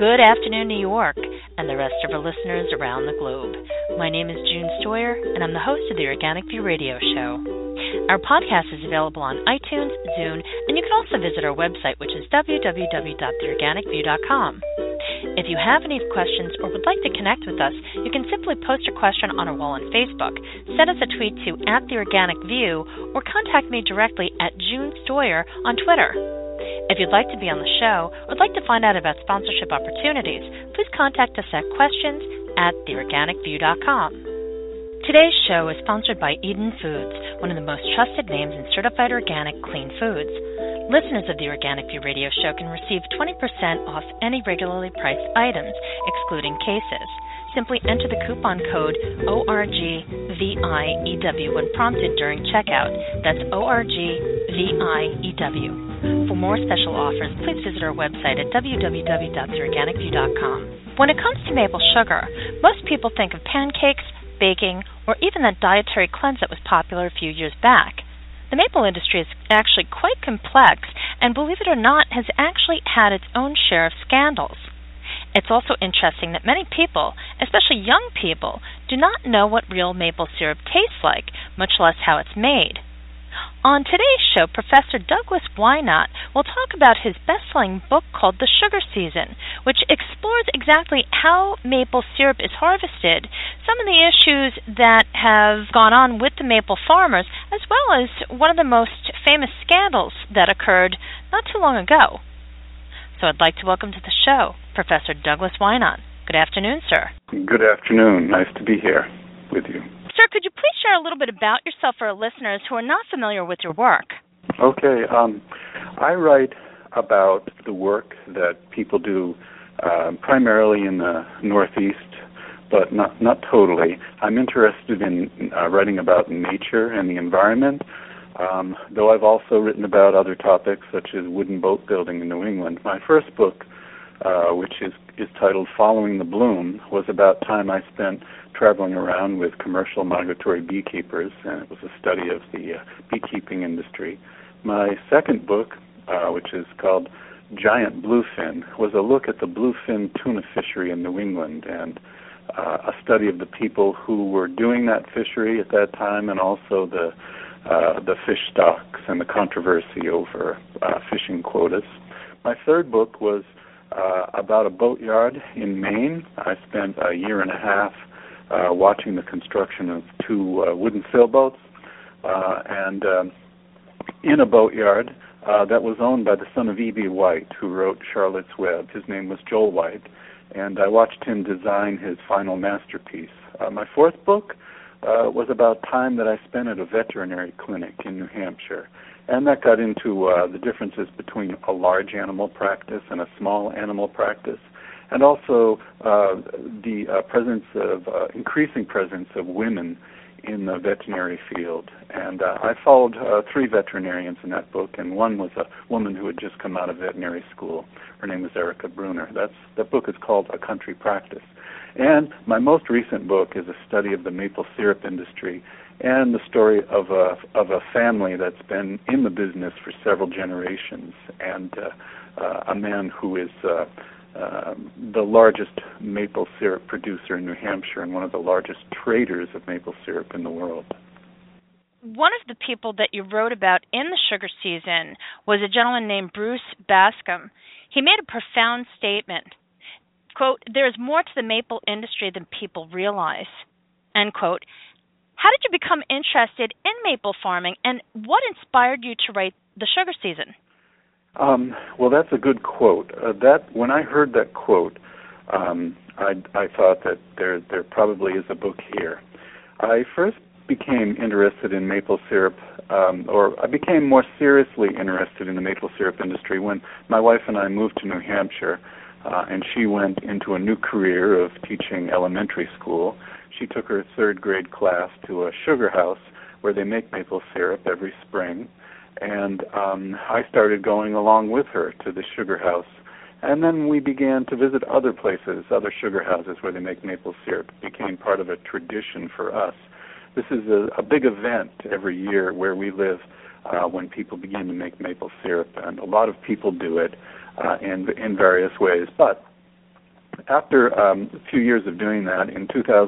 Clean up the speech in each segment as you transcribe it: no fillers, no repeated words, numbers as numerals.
Good afternoon, New York, and the rest of our listeners around the globe. My name is June Stoyer, and I'm the host of the Organic View Radio Show. Our podcast is available on iTunes, Zune, and you can also visit our website, which is www.theorganicview.com. If you have any questions or would like to connect with us, you can simply post a question on our wall on Facebook, send us a tweet to @theorganicview, or contact me directly at June Stoyer on Twitter. If you'd like to be on the show or would like to find out about sponsorship opportunities, please contact us at questions@theorganicview.com. Today's show is sponsored by Eden Foods, one of the most trusted names in certified organic clean foods. Listeners of the Organic View Radio Show can receive 20% off any regularly priced items, excluding cases. Simply enter the coupon code ORGVIEW when prompted during checkout. That's ORGVIEW. For more special offers, please visit our website at www.theorganicview.com. When it comes to maple sugar, most people think of pancakes, baking, or even that dietary cleanse that was popular a few years back. The maple industry is actually quite complex, and believe it or not, has actually had its own share of scandals. It's also interesting that many people, especially young people, do not know what real maple syrup tastes like, much less how it's made. On today's show, Professor Douglas Wynot will talk about his best-selling book called The Sugar Season, which explores exactly how maple syrup is harvested, some of the issues that have gone on with the maple farmers, as well as one of the most famous scandals that occurred not too long ago. So I'd like to welcome to the show Professor Douglas Wynot. Good afternoon, sir. Good afternoon. Nice to be here with you. Sir, could you please share a little bit about yourself for our listeners who are not familiar with your work? Okay. I write about the work that people do primarily in the Northeast, but not totally. I'm interested in writing about nature and the environment, though I've also written about other topics such as wooden boat building in New England. My first book, which is titled Following the Bloom, was about time I spent traveling around with commercial migratory beekeepers, and it was a study of the beekeeping industry. My second book, which is called Giant Bluefin, was a look at the bluefin tuna fishery in New England and a study of the people who were doing that fishery at that time, and also the fish stocks and the controversy over fishing quotas. My third book was about a boatyard in Maine. I spent a year and a half watching the construction of two wooden sailboats, and in a boatyard that was owned by the son of E.B. White, who wrote Charlotte's Web. His name was Joel White, and I watched him design his final masterpiece. My fourth book was about time that I spent at a veterinary clinic in New Hampshire, and that got into the differences between a large animal practice and a small animal practice, and also the increasing presence of women in the veterinary field. And I followed three veterinarians in that book, and one was a woman who had just come out of veterinary school. Her name was Erica Bruner. That book is called A Country Practice. And my most recent book is a study of the maple syrup industry and the story of a family that's been in the business for several generations, and a man who is the largest maple syrup producer in New Hampshire and one of the largest traders of maple syrup in the world. One of the people that you wrote about in The Sugar Season was a gentleman named Bruce Bascom. He made a profound statement. Quote, "There is more to the maple industry than people realize." End quote. How did you become interested in maple farming, and what inspired you to write The Sugar Season? Well, that's a good quote. When I heard that quote, I thought that there probably is a book here. I first became interested in maple syrup, or I became more seriously interested in the maple syrup industry when my wife and I moved to New Hampshire, and she went into a new career of teaching elementary school. She took her third grade class to a sugar house where they make maple syrup every spring. And I started going along with her to the sugar house. And then we began to visit other places, other sugar houses where they make maple syrup. It became part of a tradition for us. This is a big event every year where we live when people begin to make maple syrup. And a lot of people do it in various ways. But after a few years of doing that, in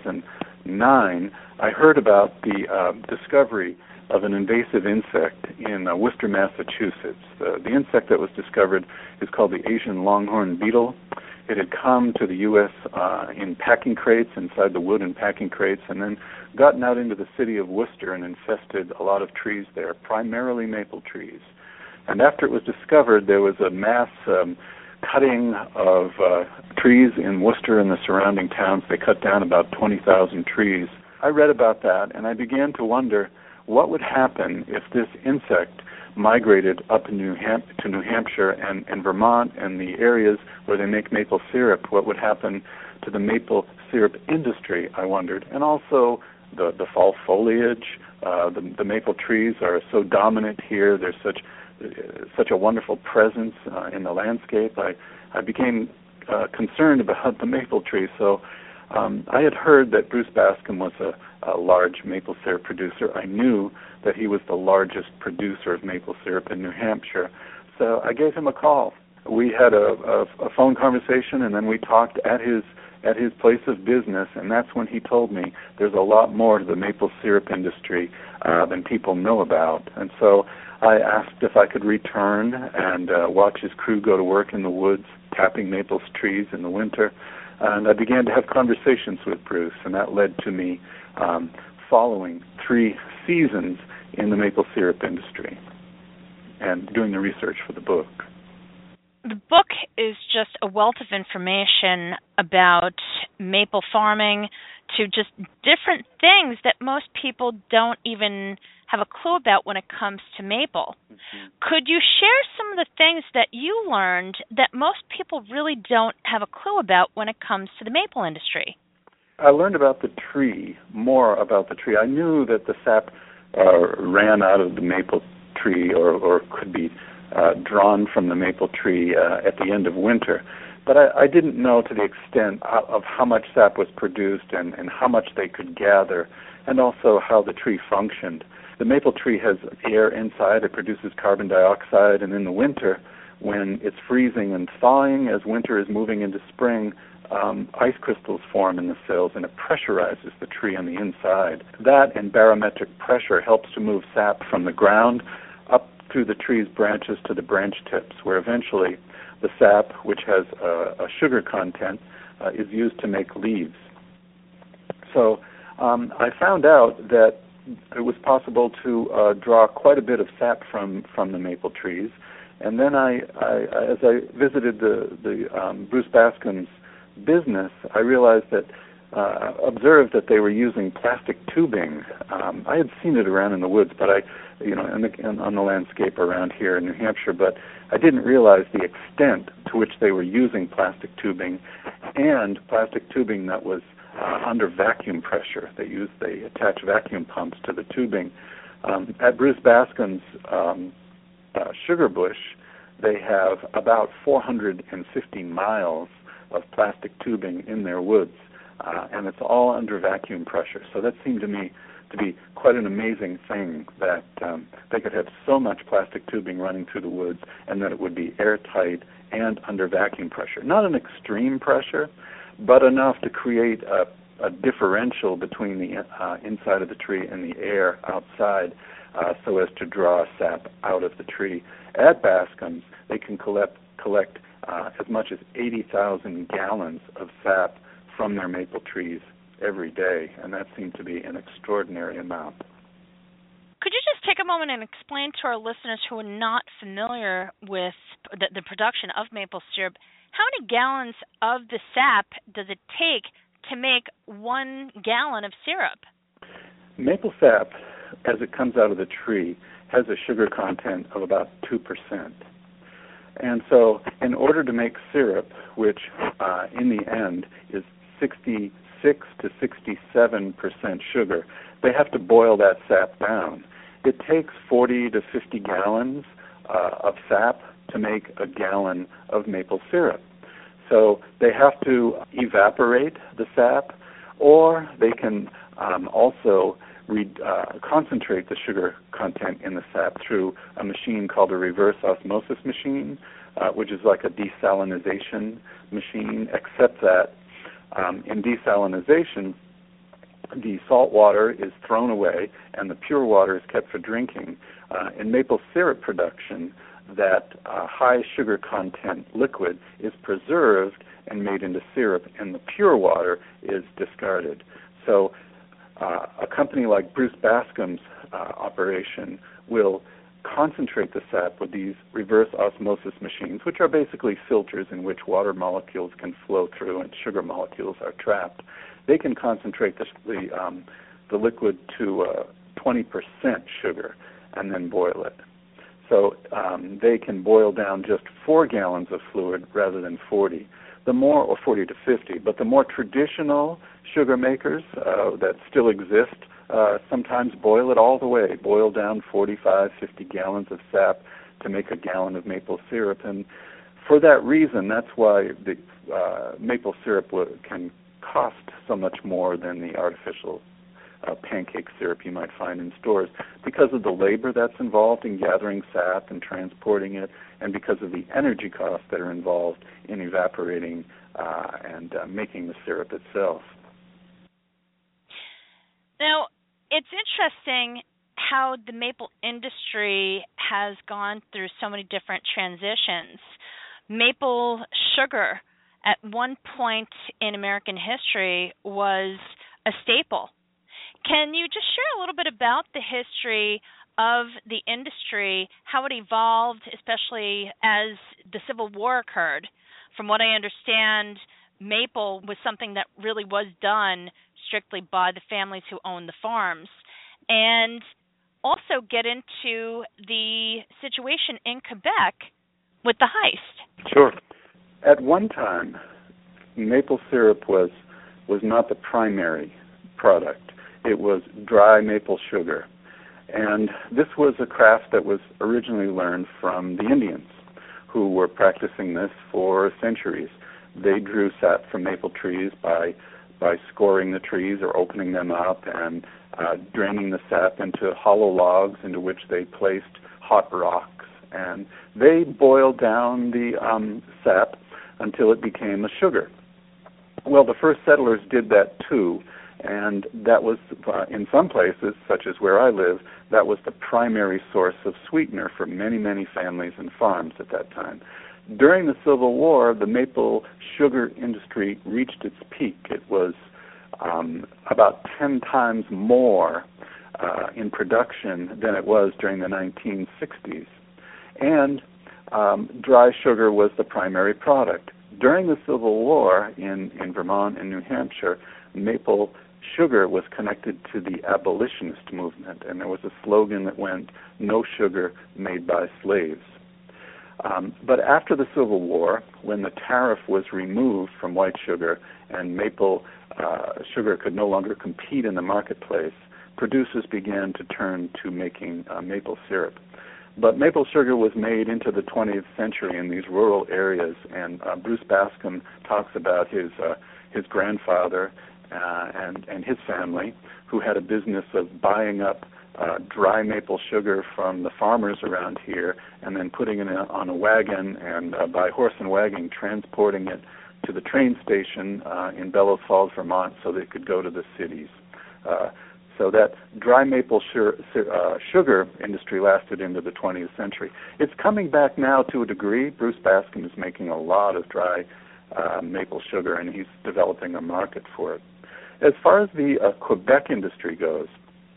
2009, I heard about the discovery of an invasive insect in Worcester, Massachusetts. The insect that was discovered is called the Asian longhorn beetle. It had come to the U.S. In packing crates, inside the wood in packing crates, and then gotten out into the city of Worcester and infested a lot of trees there, primarily maple trees. And after it was discovered, there was a mass cutting of trees in Worcester and the surrounding towns. They cut down about 20,000 trees. I read about that, and I began to wonder what would happen if this insect migrated up to New Hampshire and Vermont and the areas where they make maple syrup. What would happen to the maple syrup industry, I wondered, and also the fall foliage. The maple trees are so dominant here. There's such a wonderful presence in the landscape. I became concerned about the maple tree. So I had heard that Bruce Bascom was a large maple syrup producer. I knew that he was the largest producer of maple syrup in New Hampshire. So I gave him a call. We had a phone conversation, and then we talked at his place of business, and that's when he told me there's a lot more to the maple syrup industry than people know about. And so I asked if I could return and watch his crew go to work in the woods, tapping maple trees in the winter. And I began to have conversations with Bruce, and that led to me following 3 seasons in the maple syrup industry and doing the research for the book. The book is just a wealth of information about maple farming to just different things that most people don't even have a clue about when it comes to maple. Mm-hmm. Could you share some of the things that you learned that most people really don't have a clue about when it comes to the maple industry? I learned about the tree, more about the tree. I knew that the sap ran out of the maple tree or could be drawn from the maple tree at the end of winter. But I didn't know to the extent of how much sap was produced and how much they could gather, and also how the tree functioned. The maple tree has air inside. It produces carbon dioxide, and in the winter, when it's freezing and thawing, as winter is moving into spring, ice crystals form in the cells, and it pressurizes the tree on the inside. That and barometric pressure helps to move sap from the ground up through the tree's branches to the branch tips, where eventually the sap, which has a sugar content, is used to make leaves. So I found out that it was possible to draw quite a bit of sap from the maple trees. And then as I visited the Bruce Bascom's business, I realized that, observed that they were using plastic tubing. I had seen it around in the woods, but on the landscape around here in New Hampshire, but I didn't realize the extent to which they were using plastic tubing, and plastic tubing that was under vacuum pressure. They attach vacuum pumps to the tubing. At Bruce Bascom's sugar bush, they have about 450 miles of plastic tubing in their woods, and it's all under vacuum pressure. So that seemed to me to be quite an amazing thing, that they could have so much plastic tubing running through the woods and that it would be airtight and under vacuum pressure. Not an extreme pressure, but enough to create a differential between the inside of the tree and the air outside, so as to draw sap out of the tree. At Bascom's, they can collect as much as 80,000 gallons of sap from their maple trees every day, and that seemed to be an extraordinary amount. Could you just take a moment and explain to our listeners who are not familiar with the production of maple syrup, how many gallons of the sap does it take to make 1 gallon of syrup? Maple sap, as it comes out of the tree, has a sugar content of about 2%. And so in order to make syrup, which in the end is 66 to 67% sugar, they have to boil that sap down. It takes 40 to 50 gallons of sap to make a gallon of maple syrup. So they have to evaporate the sap, or they can also concentrate the sugar content in the sap through a machine called a reverse osmosis machine. which is like a desalinization machine, except that in desalinization, the salt water is thrown away and the pure water is kept for drinking. In maple syrup production, that high sugar content liquid is preserved and made into syrup, and the pure water is discarded. So a company like Bruce Bascom's operation will concentrate the sap with these reverse osmosis machines, which are basically filters in which water molecules can flow through and sugar molecules are trapped. They can concentrate the liquid to 20% sugar and then boil it. So they can boil down just 4 gallons of fluid rather than 40. Or 40 to 50, but the more traditional sugar makers that still exist sometimes boil it all the way, boil down 45, 50 gallons of sap to make a gallon of maple syrup. And for that reason, that's why the maple syrup can cost so much more than the artificial pancake syrup you might find in stores, because of the labor that's involved in gathering sap and transporting it, and because of the energy costs that are involved in evaporating and making the syrup itself. Now, it's interesting how the maple industry has gone through so many different transitions. Maple sugar at one point in American history was a staple. Can you just share a little bit about the history of the industry, how it evolved, especially as the Civil War occurred? From what I understand, maple was something that really was done strictly by the families who owned the farms. And also get into the situation in Quebec with the heist. Sure. At one time, maple syrup was not the primary product. It was dry maple sugar. And this was a craft that was originally learned from the Indians, who were practicing this for centuries. They drew sap from maple trees by scoring the trees or opening them up and draining the sap into hollow logs into which they placed hot rocks. And they boiled down the sap until it became a sugar. Well, the first settlers did that too, and that was, in some places, such as where I live, that was the primary source of sweetener for many, many families and farms at that time. During the Civil War, the maple sugar industry reached its peak. It was about 10 times more in production than it was during the 1960s. And dry sugar was the primary product. During the Civil War in Vermont and New Hampshire, maple sugar was connected to the abolitionist movement, and there was a slogan that went, "No sugar made by slaves." But after the Civil War, when the tariff was removed from white sugar and maple sugar could no longer compete in the marketplace, producers began to turn to making maple syrup. But maple sugar was made into the 20th century in these rural areas, and Bruce Bascom talks about his grandfather and his family, who had a business of buying up dry maple sugar from the farmers around here and then putting it on a wagon and by horse and wagon transporting it to the train station in Bellows Falls, Vermont, so they could go to the cities. So that dry maple sugar industry lasted into the 20th century. It's coming back now to a degree. Bruce Bascom is making a lot of dry maple sugar, and he's developing a market for it. As far as the Quebec industry goes,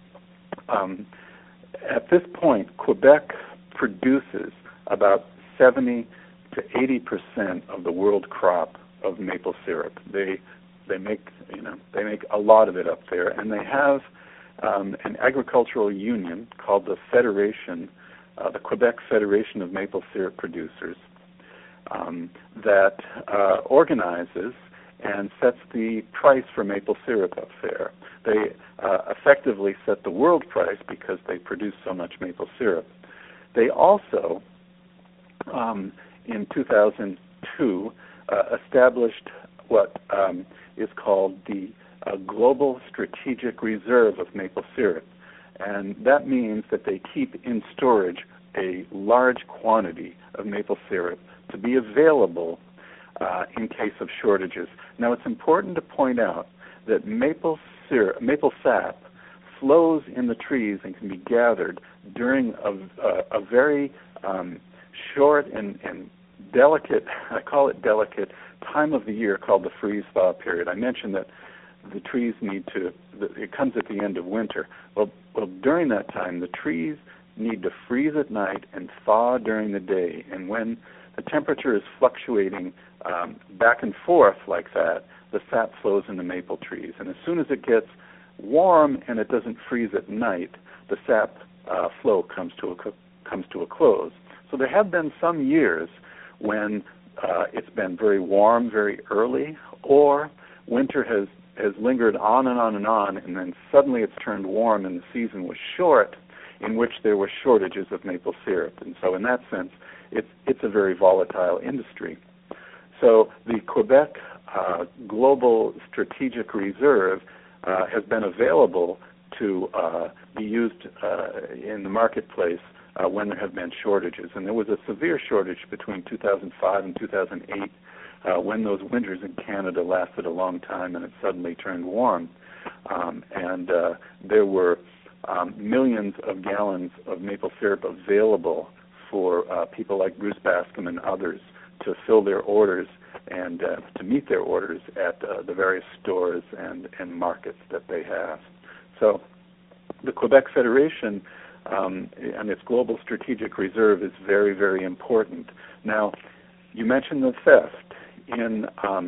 at this point, Quebec produces about 70 to 80% of the world crop of maple syrup. They make a lot of it up there, and they have an agricultural union called the Federation, the Quebec Federation of Maple Syrup Producers, that organizes and sets the price for maple syrup up there. They effectively set the world price because they produce so much maple syrup. They also, in 2002, established what is called the Global Strategic Reserve of Maple Syrup. And that means that they keep in storage a large quantity of maple syrup to be available in case of shortages. Now, it's important to point out that maple sap flows in the trees and can be gathered during a very short and delicate, I call it delicate, time of the year called the freeze-thaw period. I mentioned that the trees it comes at the end of winter. Well, during that time, the trees need to freeze at night and thaw during the day. And when the temperature is fluctuating back and forth like that, the sap flows in the maple trees. And as soon as it gets warm and it doesn't freeze at night, the sap flow comes to a close. So there have been some years when it's been very warm very early, or winter has lingered on and on and on, and then suddenly it's turned warm and the season was short, in which there were shortages of maple syrup. And so in that sense, it's a very volatile industry. So the Quebec Global Strategic Reserve has been available to be used in the marketplace when there have been shortages. And there was a severe shortage between 2005 and 2008 when those winters in Canada lasted a long time and it suddenly turned warm. And there were millions of gallons of maple syrup available for people like Bruce Bascom and others to fill their orders and to meet their orders at the various stores and markets that they have. So the Quebec Federation and its Global Strategic Reserve is very, very important. Now, you mentioned the theft. In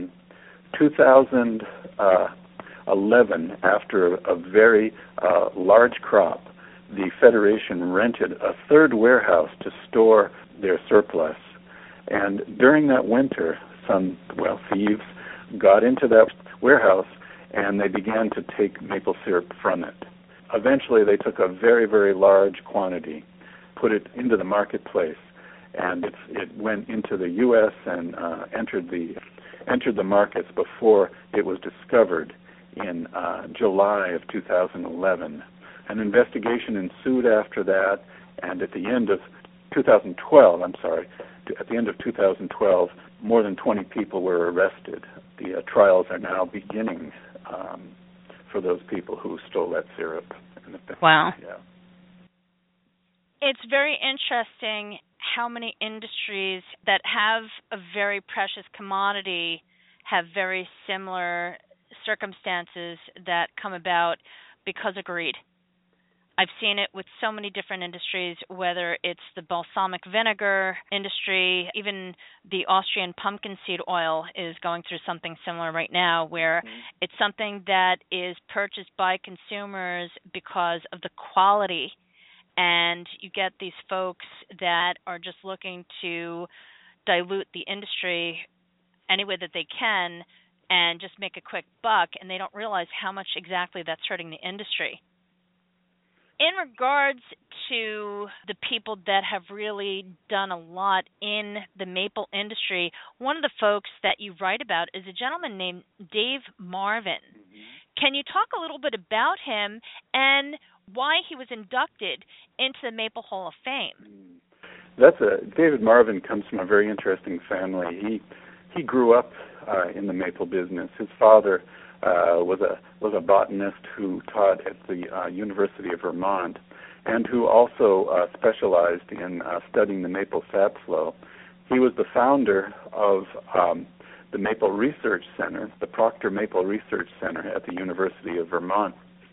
2011, after a very large crop, the Federation rented a third warehouse to store their surplus. And during that winter, some thieves got into that warehouse and they began to take maple syrup from it. Eventually, they took a very, very large quantity, put it into the marketplace, and it went into the U.S. and entered the markets before it was discovered in July of 2011. An investigation ensued after that, and at the end of 2012, more than 20 people were arrested. The trials are now beginning for those people who stole that syrup. Wow. Yeah. It's very interesting how many industries that have a very precious commodity have very similar circumstances that come about because of greed. I've seen it with so many different industries, whether it's the balsamic vinegar industry, even the Austrian pumpkin seed oil is going through something similar right now, where it's something that is purchased by consumers because of the quality. And you get these folks that are just looking to dilute the industry any way that they can and just make a quick buck, and they don't realize how much exactly that's hurting the industry. In regards to the people that have really done a lot in the maple industry, one of the folks that you write about is a gentleman named Dave Marvin. Can you talk a little bit about him and why he was inducted into the Maple Hall of Fame? David Marvin comes from a very interesting family. He grew up in the maple business. His father was a botanist who taught at the University of Vermont and who also specialized in studying the maple sap flow. He was the founder of the Maple Research Center, the Proctor Maple Research Center at the University of Vermont.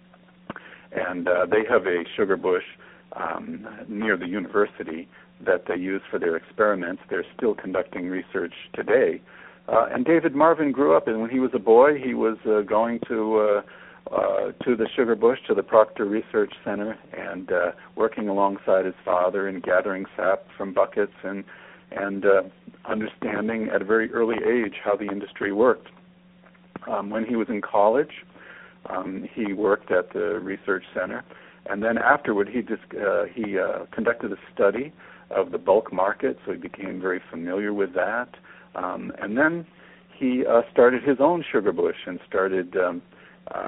And they have a sugar bush near the university that they use for their experiments. They're still conducting research today. And David Marvin grew up, and when he was a boy, he was going to the sugar bush, to the Proctor Research Center, and working alongside his father and gathering sap from buckets and understanding at a very early age how the industry worked. When he was in college, he worked at the research center, and then afterward he conducted a study of the bulk market, so he became very familiar with that. And then he started his own sugar bush and started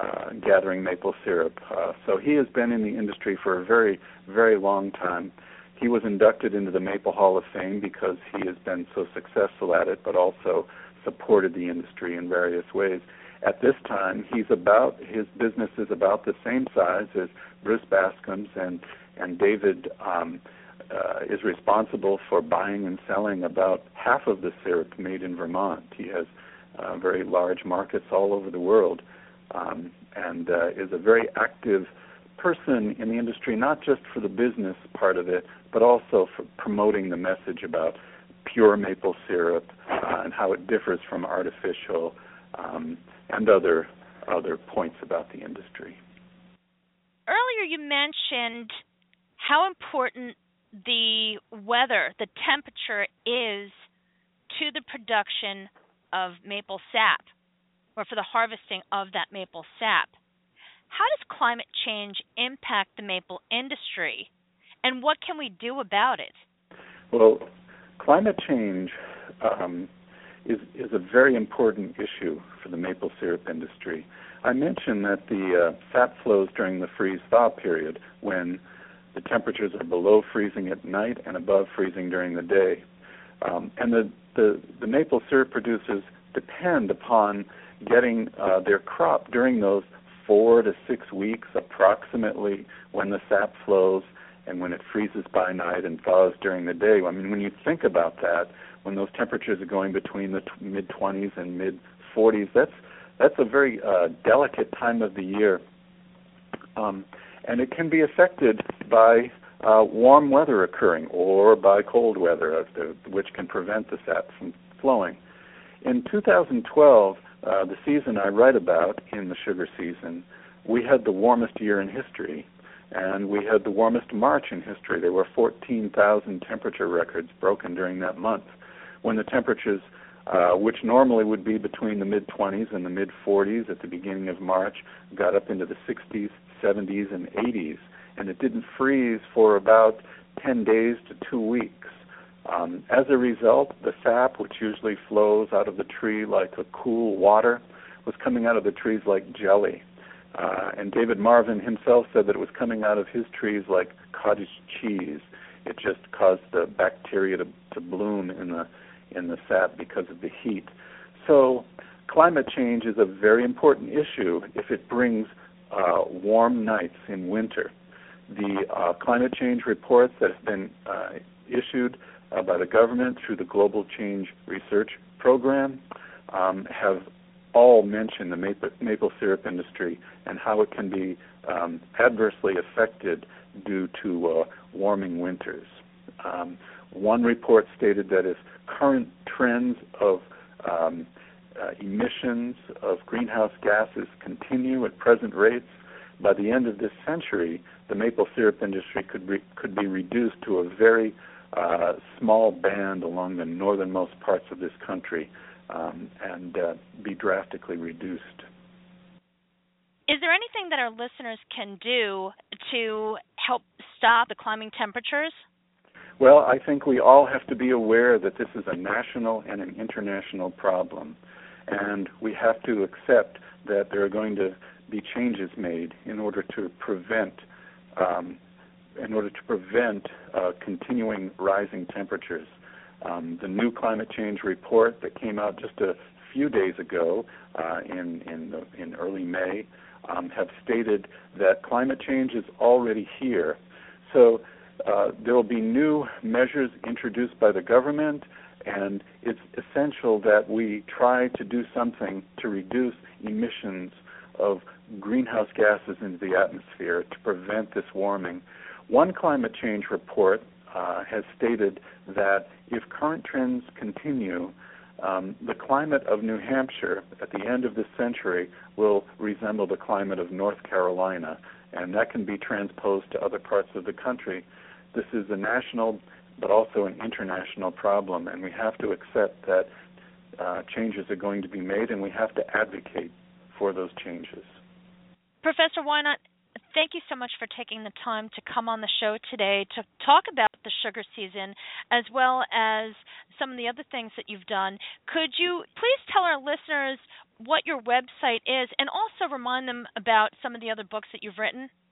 gathering maple syrup. So he has been in the industry for a very, very long time. He was inducted into the Maple Hall of Fame because he has been so successful at it, but also supported the industry in various ways. At this time, his business is about the same size as Bruce Bascom's, and David is responsible for buying and selling about half of the syrup made in Vermont. He has very large markets all over the world, and is a very active person in the industry, not just for the business part of it, but also for promoting the message about pure maple syrup and how it differs from artificial, and other points about the industry. Earlier you mentioned how important the weather, the temperature is to the production of maple sap, or for the harvesting of that maple sap. How does climate change impact the maple industry, and what can we do about it? Well, climate change is a very important issue for the maple syrup industry. I mentioned that the sap flows during the freeze-thaw period, when the temperatures are below freezing at night and above freezing during the day. And the maple syrup producers depend upon getting their crop during those 4 to 6 weeks approximately, when the sap flows and when it freezes by night and thaws during the day. I mean, when you think about that, when those temperatures are going between the mid-20s and mid-40s, that's a very delicate time of the year. And it can be affected by warm weather occurring or by cold weather, which can prevent the sap from flowing. In 2012, the season I write about, in the sugar season, we had the warmest year in history, and we had the warmest March in history. There were 14,000 temperature records broken during that month, when the temperatures, which normally would be between the mid-20s and the mid-40s at the beginning of March, got up into the 60s, 70s, and 80s, and it didn't freeze for about 10 days to 2 weeks. As a result, the sap, which usually flows out of the tree like a cool water, was coming out of the trees like jelly. And David Marvin himself said that it was coming out of his trees like cottage cheese. It just caused the bacteria to bloom in the sap because of the heat. So climate change is a very important issue if it brings warm nights in winter. The climate change reports that have been issued by the government through the Global Change Research Program have all mentioned the maple syrup industry and how it can be adversely affected due to warming winters. One report stated that if current trends of emissions of greenhouse gases continue at present rates, by the end of this century, the maple syrup industry could be reduced to a very small band along the northernmost parts of this country, and be drastically reduced. Is there anything that our listeners can do to help stop the climbing temperatures? Well, I think we all have to be aware that this is a national and an international problem, and we have to accept that there are going to be changes made in order to prevent continuing rising temperatures. The new climate change report that came out just a few days ago, in early May, have stated that climate change is already here. So there will be new measures introduced by the government, and it's essential that we try to do something to reduce emissions of greenhouse gases into the atmosphere to prevent this warming. One climate change report has stated that if current trends continue, the climate of New Hampshire at the end of this century will resemble the climate of North Carolina, and that can be transposed to other parts of the country. This is a national but also an international problem, and we have to accept that changes are going to be made, and we have to advocate for those changes. Professor Wynot, thank you so much for taking the time to come on the show today to talk about the sugar season as well as some of the other things that you've done. Could you please tell our listeners what your website is and also remind them about some of the other books that you've written?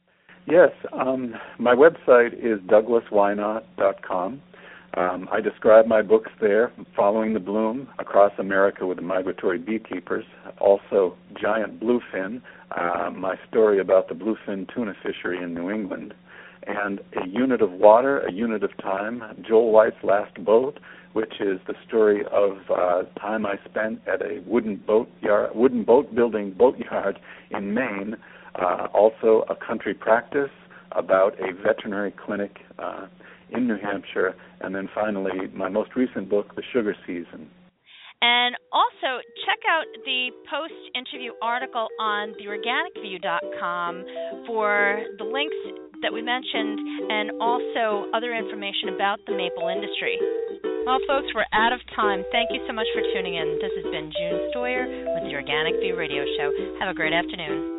Yes, my website is douglaswynot.com. I describe my books there, Following the Bloom, Across America with the Migratory Beekeepers, also Giant Bluefin, my story about the bluefin tuna fishery in New England, and A Unit of Water, A Unit of Time, Joel White's Last Boat, which is the story of time I spent at a wooden boat building boatyard in Maine, also A Country Practice about a veterinary clinic in New Hampshire, and then finally my most recent book, The Sugar Season. And also, check out the post-interview article on theorganicview.com for the links that we mentioned and also other information about the maple industry. Well, folks, we're out of time. Thank you so much for tuning in. This has been June Stoyer with the Organic View Radio Show. Have a great afternoon.